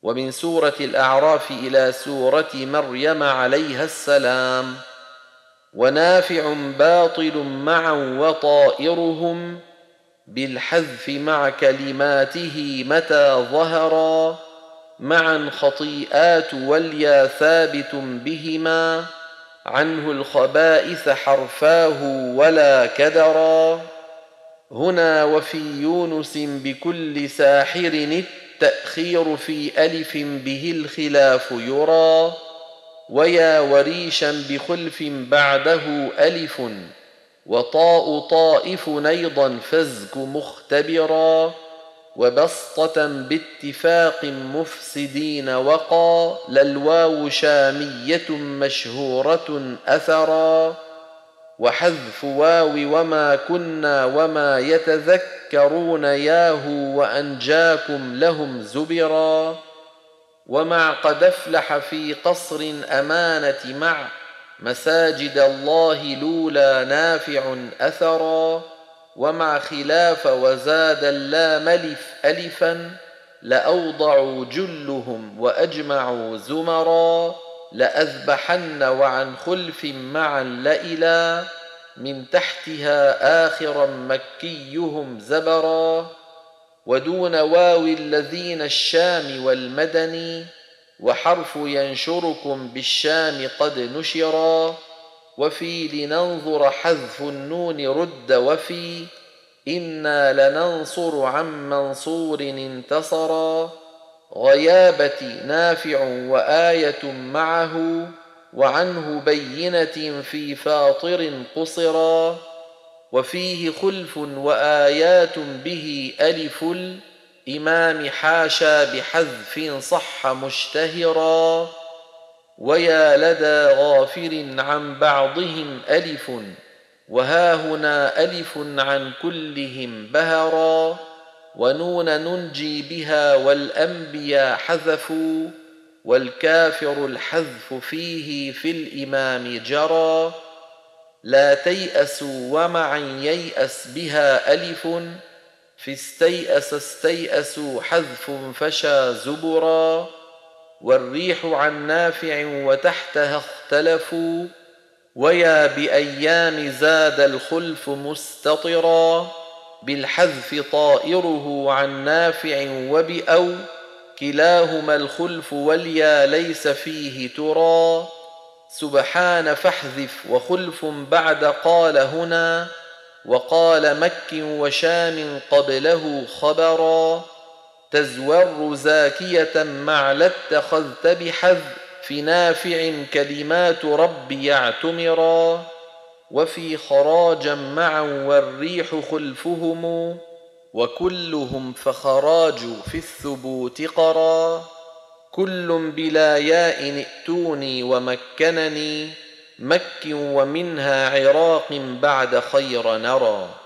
ومن سورة الأعراف إلى سورة مريم عليها السلام. ونافع باطل معا وطائرهم بالحذف مع كلماته متى ظهرا، معا خطيئات واليا ثابت بهما، عنه الخبائث حرفاه ولا كدرا. هنا وفي يونس بكل ساحر التأخير في ألف به الخلاف يرى، ويا وريشا بخلف بعده ألف، وطاء طائف أيضا فازك مختبرا. وبسطة باتفاق مفسدين وقا، للواو شامية مشهورة أثرا. وحذف واو وما كنا وما يتذكرون ياهو وأنجاكم لهم زبرا. ومع قد افلح في قصر أمانة مع مساجد الله لولا نافع أثرا. ومع خلاف وزاد اللام ألف ألفا، لأوضعوا جلهم وأجمعوا زمرا. لأذبحن وعن خلف معا لإلا، من تحتها آخرا مكيهم زبرا. ودون واو الذين الشام والمدني، وحرف ينشركم بالشام قد نشرا. وفي لننظر حذف النون رد، وفي إنا لننصر عن منصور انتصرا. غيابة نافع وآية معه، وعنه بينة في فاطر قصرا. وفيه خلف وآيات به ألف الإمام حاشا بحذف صح مشتهرا. ويا لدى غافر عن بعضهم ألف، وهاهنا ألف عن كلهم بهرا. ونون ننجي بها والأنبياء حذفوا، والكافر الحذف فيه في الإمام جرى. لا تيأسوا ومعا ييأس بها ألف، في استيأس استيأسوا حذف فشى زبرا. والريح عن نافع وتحتها اختلفوا، ويا بأيام زاد الخلف مستطرا. بالحذف طائره عن نافع وبأو، كلاهما الخلف واليا ليس فيه ترى. سبحان فاحذف وخلف بعد قال هنا، وقال مك وشام قبله خبرا. تزور زاكية مع لاتخذت بحذف نافع كلمات رب يعتمرا. وفي خراجا معا والريح خلفهم، وكلهم فخراج في الثبوت قرا. كل بلا ياء ائتوني ومكنني، مك ومنها عراق بعد خير نرى.